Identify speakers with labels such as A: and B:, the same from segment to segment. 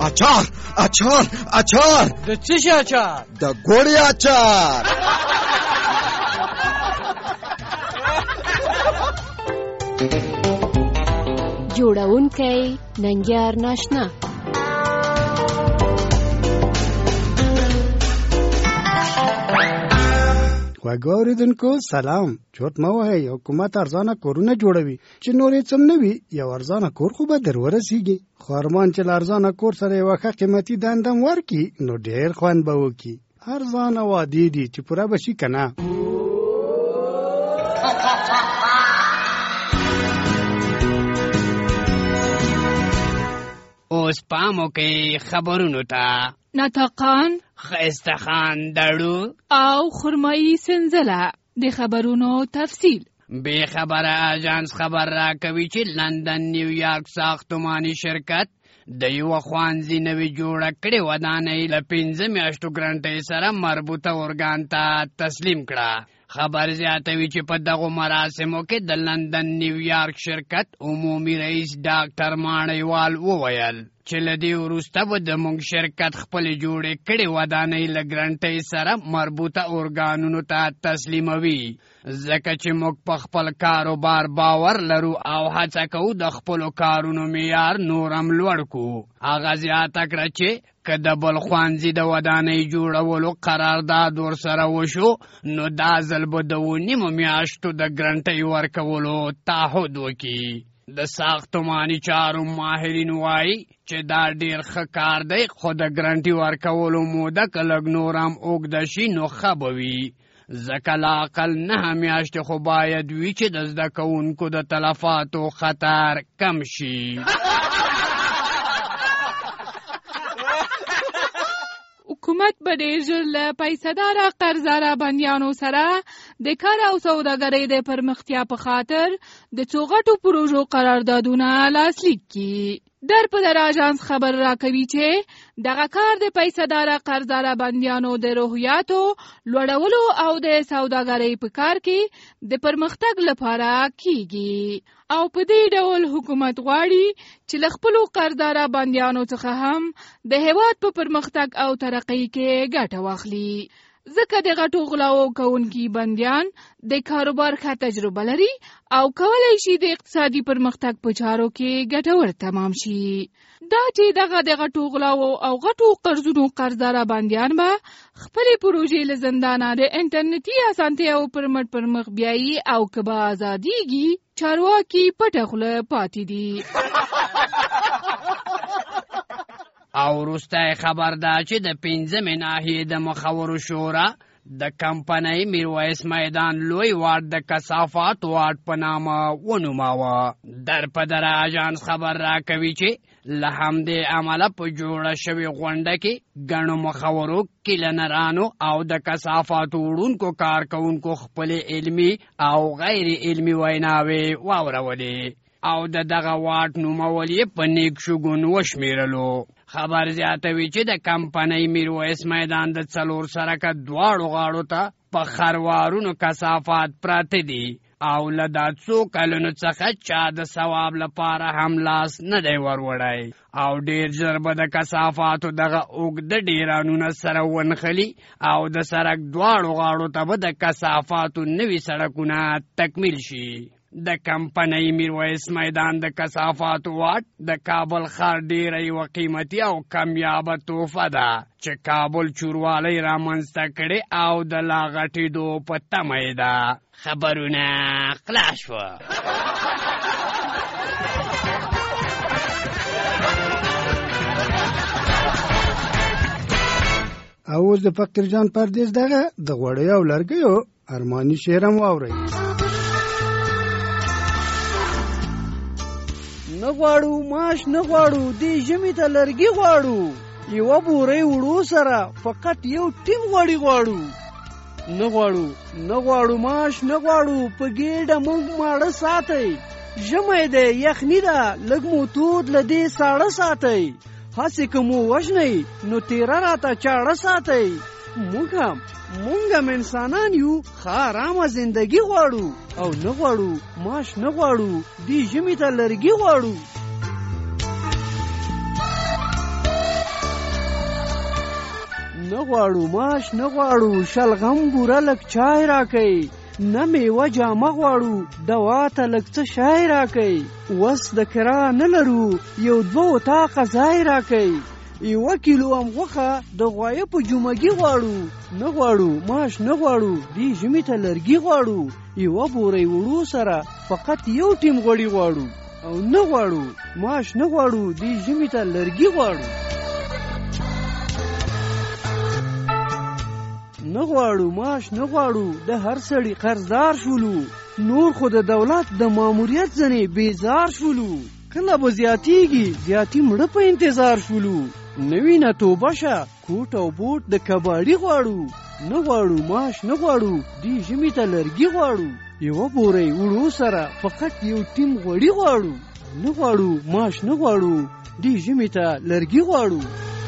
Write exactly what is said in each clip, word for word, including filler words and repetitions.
A: اچار اچار اچار.
B: د څه شي اچار؟
A: د ګوړې اچار.
C: جوړونکی ننګیار ناشنا.
D: وګورئ اوریدونکو سلام. چوت مه وهئ، حکومت ارزانه کورونه جوړوي چې نور یې څه نه وي. یو ارزانه کور خو به در ورسیږي، خو ارمان چې له ارزانه کور سره یوه ښه قیمتي دنده هم ورکړي نو ډېر خوند به وکړي. ارزانه وعدې دي چې پوره به شي که نه.
E: اوس پام وکئ خبرونو ته.
F: ناطقان،
E: ښایسته خان دړو
F: او خرمایي سنځله د خبرونو تفصیل.
E: بې خبره اژانس خبر راکوي چې لندن نیویارک ساختماني شرکت د یوه ښوونځي نوې جوړه کړې ودانۍ له پنځه میاشتو ګرنټۍ سره مربوطه ارګان ته تسلیم کړه. خبر زیاتوي چې په دغو مراسمو کې د لندن نیویارک شرکت عمومي رئیس ډاکټر ماڼیوال وویل چې له دې وروسته به زموږ شرکت خپلې جوړې کړې ودانۍ له ګرنټۍ سره مربوطه ارګانونو ته تسلیموي، ځکه چې موږ په خپل کاروبار باور لرو او هڅه کوو د خپلو کارونو معیار نور هم لوړ کړو. هغه زیاته کړه چې که د بل ښوونځي د ودانۍ جوړولو قرارداد ورسره وشو نو دا ځل به د اوه نیمو میاشتو د ګرنټۍ ورکولو تعهد وکړي. د ساختماني چارو ماهرین وایي چې دا ډېر ښه کار دی، خو د ګرنټي ورکولو موده که لږ نور هم اوږده شي نو ښه به وي، ځکه لا اقل نهه میاشتې خو باید وي چې د زده کوونکو د تلفاتو خطر کم شي.
F: حکومت به ډېر ژر له پیسهداره قرضداره بندیانو سره د کار او سوداګرۍ د پرمختیا په خاطر د څو غټو پروژو قراردادونه لاسلیک کړي. در په در اژانس خبر راکوي چې دغه کار د پیسهداره قرضداره بندیانو د روحیاتو لوړولو او د سوداګرۍ په کار کې د پرمختګ لپاره کیږي او په دې ډول حکومت غواړي چې له خپلو قرضداره بندیانو څخه هم د هېواد په پرمختګ او ترقۍ کې ګټه واخلي، ځکه د غټو غلاو کوونکي بندیان د کاروبار ښه تجربه لري او کولی شي د اقتصادي پرمختګ په چارو کې ګټور تمام شي. دا چې دغه د غټو غلاو او غټو قرضونو قرضداره بندیان به خپلې پروژې له زندانه د انټرنیټي اسانتیاو پر مټ پر مخ بیایي او که به ازادیږي چارواکي پټه خوله پاتې دي.
E: او وروستی خبر دا چې د پنځمې ناحیې د مخورو شورا د کمپنۍ میرویس میدان لوی واټ د کثافات واټ په نامه ونوماوه. در په در اژانس خبر راکوي چې له همدې امله په جوړه شوې غونډه کې ګڼو مخورو، کلینرانو او د کثافاتو وړونکو کارکوونکو خپلې علمي او غیر علمي ویناوې واورولې او د دغه واټ نومول یې په نیک شګون وشمیرلو. خبر زیاتوي چې د کمپنۍ میرویس میدان د څلور سرکه دواړو غاړو ته په خروارونو کثافات پراته دي او له دا څو کلونو څخه چا د ثواب لپاره هم لاس نه دی وروړی او ډېر ژر به د کثافاتو دغه اوږده ډیرانونه سره ونښلي او د سړک دواړو غاړو ته به د کثافاتو نوي سړکونه تکمیل شي. د کمپنۍ میرویس میدان د کثافاتو واټ د کابل ښار ډیره یوه قیمتي او کمیابه تحفه ده چې کابل چوروالی رامنځته کړې او د لا غټېدو په تمه یې ده. خبرونه خلاص شوه.
D: او اوس د فقیر جان پردیس دغه د غوړیو او لرګیو ارماني شعر هم واورئ.
B: نه غواړو ماش نه غواړو دې ژمي ته لرګي غواړو، یوه بورۍ وړو سره فقط یو ټیم غوړي غواړو. نه غواړو نه غواړو ماش نه غواړو په ګېډه موږ ماړه ساتئ، ژمی دی یخني ده لږ مو تود له دې ساړه ساتئ، هسې که مو وژنئ نو تیره راته چاړه ساتئ. موږ هم موږ هم انسانان یو، ښه ارامه زندګي غواړو او نه غواړو ماش نه غواړو دې ژمي ته لرګي غواړو. نه غواړو ماش نه غواړو شلغم بوره لږ چای راکئ نه میوه جامه غواړو دوا ته لږ څه شای راکئ وس د کرا نه لرو یو دوه اتاقه ځای راکئ یوه کیلو هم غوښه د غوایه په جمعګي غواړو نه غواړو ماش نه غواړو دې ژمي ته لرګي غواړو یوه بورۍ وړو سره فقط یو ټیم غوړي غواړو او نه غواړو ماش نه غواړو دې ژمي ته لرګي غواړو نه غواړو ماش نه غواړو د هر سړي قرضدار شولو نور خو د دولت د ماموریت ځنې بیزار شولو کله به زیاتیږي زیاتی مړه په انتظار شولو نوی نه توبه شه کوټ او بوټ د کباړي غواړو نه غواړو ماش نه غواړو دې ژمي ته لرګي غواړو یوه بورۍ وړو سره فقط یو ټیم غوړي غواړو نه غواړو ماش نه غواړو دې ژمي ته لرګي غواړو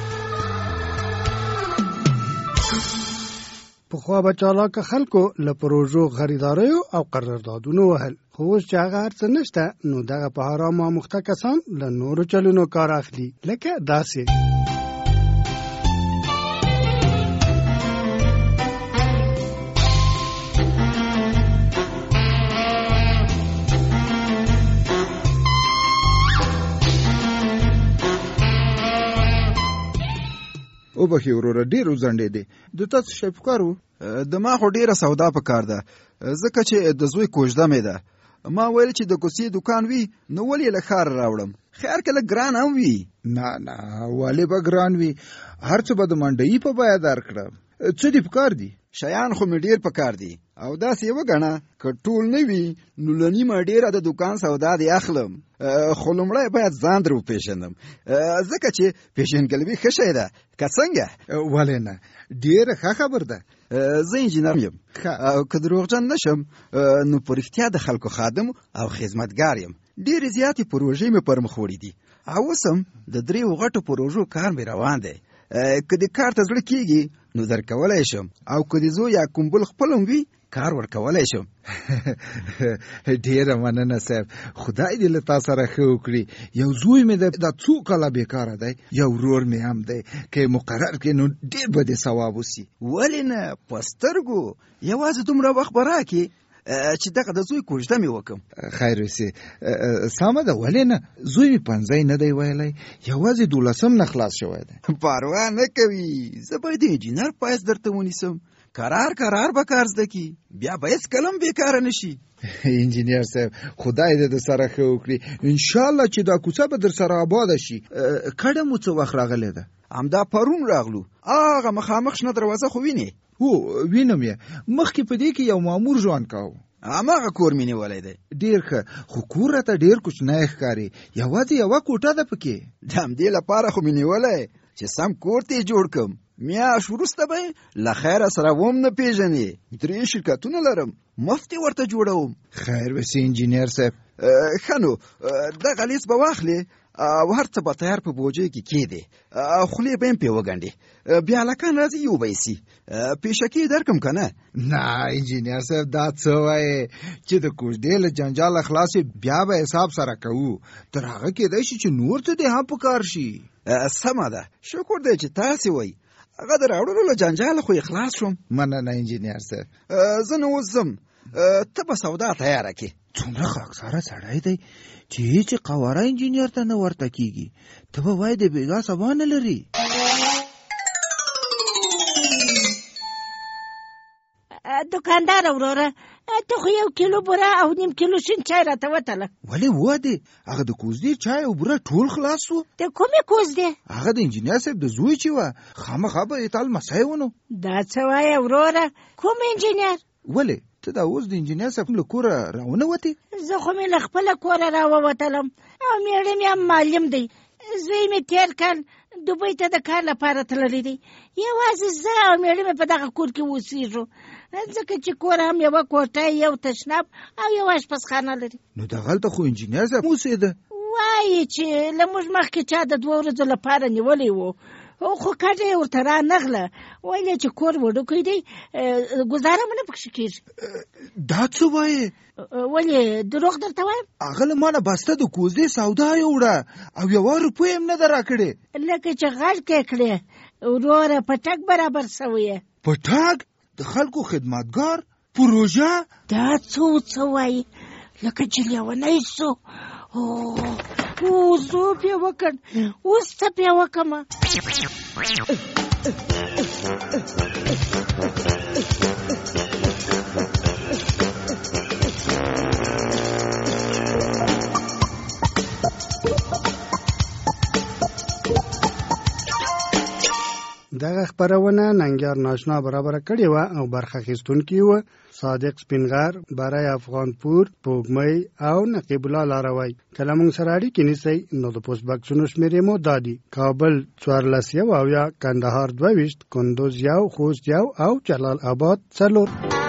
D: پخوا به چالاکه خلکو له پروژو خریداریو او قراردادونو وهل خو اوس چې هغه هر څه نشته نو دغه په حرام آموخته کسان له نورو چلونو کار اخلي لکه داسې
A: او بخي وروره ډېر وځنډې دی د تاسو شی په کار و د ما خو ډېره سودا په کار ده ځکه چې د زوی کوژده مې ده ما ویل چې د کوڅې دکان وي نو ولې له ښار راوړم خیر که لږ ګران هم وي
G: نه نه ولې به ګران وي هر څه به د منډیي په بیه درکړم څه دې په کار دي
A: شیان خو مې ډېر په کار دي او داسې یې وګڼه که ټول نه وي نو له نیمه ډېره د دکان سودا دې اخلم خو لومړی باید ځان در وپېژنم ځکه چې پېژندګلوي ښه شی ده که څنګه
G: ولې نه ډېره ښه خبر ده
A: زه انجینر یم او که دروغجن نه شم نو په رښتیا د خلکو خادم او خدمتګار یم ډېرې زیاتې پروژې مې پر مخ وړي دي او اوس هم د دریو غټو پروژو کار مې روان دی که دې کار ته زړه کېږي نو درکولی شم او که دې زوی یا کوم بل خپل هم وي کار ورکولی شم
G: ډېره مننه صاحب خدای دې له تا سره ښه وکړي یو زوی مې دا څو کاله بېکاره دی یو ورور مې هم دی که یې مقرر کړې نو ډېر به دې ثواب وسي
A: ولې نه په سترګو یوازې دومره وخت به راکړې چې دغه د زوی کوژده مې وکړم
G: خیر وسې سمه ده ولې نه زوی مې پنځی نه دی ویلی یوازې دولسم نه خلاص شوی دی
A: پروا نه کوي زه باید د انجینر پایس درته ونیسم قرار قرار به کار زده کي بیا به هېڅکله هم بېکاره نه شي
G: انجینر صاحب خدای دې د سره ښه وکړي انشاءالله چې دا کوڅه به در سره آباده شي کډه مو څه وخت راغلی ده
A: همدا پرون راغلو هغه مخامخ شنه دروازه خو وینې
G: هو وینم یې مخکې په دې کې یو مامور ژوند کاوه
A: هماغه کور مې نیولی دی
G: ډېر ښه خو کور راته ډېر کوچنی ښکاري یوازې یوه کوټه ده پکې
A: د همدې لپاره خو مې نیولی چې سم کور ته یې جوړ کړم میاشت وروسته به یې له خیره سره وم نه پېژنې درې شرکتونه لرم مفت یې ورته جوړوم
G: خیر وسې انجینر صاحب
A: ښه نو دغه لیست به واخلې او هر څه به تیار په بوجۍ کې کېدې خولې به یې پرې وګنډې بیا هلکان راځي یو به یې سي پیشکې یې درکړم که نه
G: نه انجینر صاحب دا څه وایې چې د کوژدې له جنجاله خلاصې بیا به حساب سره کوو تر هغه کېدی شي چې نور څه دې هم په کار شي
A: سمه ده شکر دی چې تاسې وایي هغه د راوړلو له جنجاله خو یې خلاص شوم
G: مننه انجینر صاحب
A: زه نو اوس ځم ته به سودا تیاره کړې
G: څومره خاکساره سړی دی چې هېڅ قواره انجینر ته نه ورته کېږي ته به وایې د بېګا سبا نه لري
H: دوکاندار وروره ته خو یو کیلو بوره او نیم کیلو شین چای راته وتله
G: ولې وادې هغه د کوزدې چای او بوره ټول خلاص و
H: د کومې کوزدې
G: هغه د انجینر صاحب د زوی چې وه خامخا به یې تا لمسی و نو
H: دا څه وایې وروره کوم انجینر
G: ولې ته دا اوس د انجینر صاحب له کوره راونوتې
H: زه خو مې له خپله کوره راووتلم او مېړه مې هم معلم دی زوی مې تېر کال دوبۍ ته د کار لپاره تللی دی یوازې زه او مېړه مې په دغه کور کې اوسېږو ځکه چې کور هم یوه کوټه یو تشناب او یو اشپزخانه لري
G: نو دغلته خو انجینر صاحب اوسېده
H: وایي چې له موږ مخکې چا د دوه ورځو لپاره نیولی و خو کډه یې ورته را نغله ویل چې کور وډوکی دی ګزاره مو نه پکښې کېږي.
G: دا څه وایې؟
H: ولې دروغ درته وایم؟
G: هغه له مانه بسته د کوزدې سودا یې وړه او یوه روپۍ هم نه ده راکړې.
H: لکه چې غږ کې کړې وروره پټک برابر سوی یې.
G: پټک؟ د خلکو خدمتګار پروژه؟
H: دا څه څه وایي لکه چې لیونی سو. او زو پې وکړ اوس څه پې وکړمه.
D: دغه خپرونه ننګیار ناشنا برابر کړې وه او برخه اخیستونکي وه صادق سپینغر، برای افغانپور، پوګمۍ او نقیب الله لاروی. که له موږ سره اړیکې نیسئ نو د پوسټ بکسونو شمېرې مو دا دي: کابل څوارلس یو اویا، کندهار دوه ویشت، کندوز یو، خوست یو او جلال آباد څلور.